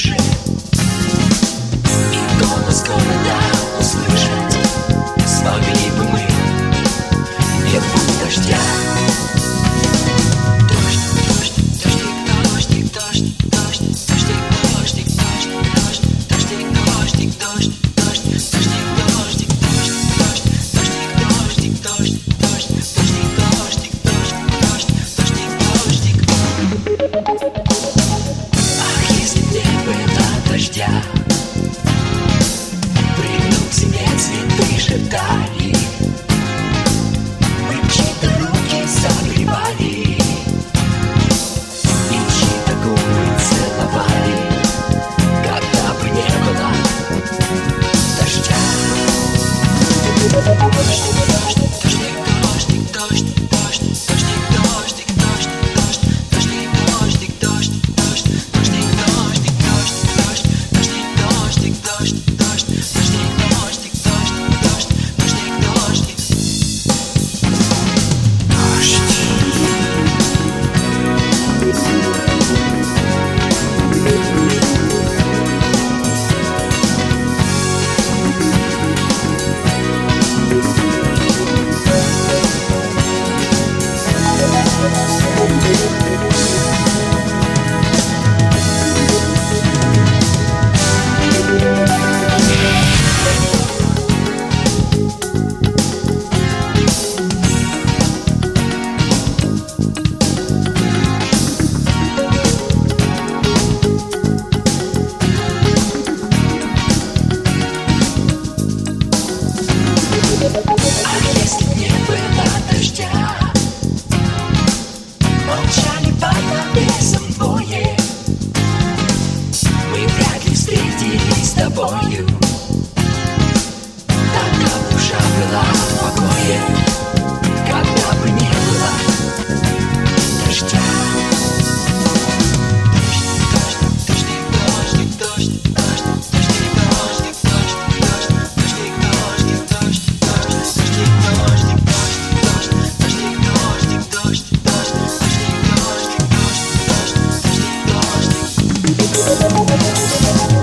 тише, и голос города услышать смогли бы мы не будет дождя. Дождь, дождь, дождик, дождик, дождь, дождь, дождик, дождик, дождь, дождь, дождик, дождик, дождь, дождь, дождик, дождик, дождь, дождь, дождик, дождик, дождь, дождь, дождик, дождик, дождь, дождь, дождик, дождик. Ах, если б не было дождя, прильнув к земле цветы шептали, мы чьи-то руки согревали и чьи-то губы целовали, когда бы не было дождя. Дождь, дождь, дождик, дождик, дождь, дождь, дождик, дождик, дождь, дождь, дождик, дождик, дождь, дождь, дождик, дождик, дождь, дождь, дождик, дождик, дождь, дождь, дождик, дождик, дождь, дождь, дождик, дождик. А если б не было дождя, молчали под навесом двое, мы вряд ли встретились с тобою. Тогда б душа была в покое, когда бы не было дождя. Дождь, дождик, дождик, дождь, дождь, дождик, дождик, дождь, дождь, дождик, дождик, дождь, дождь, дождик, дождик, дождь, дождь, дождик, дождик, дождь, дождь, дождик, дождик, дождь, дождь, дождик, дождик.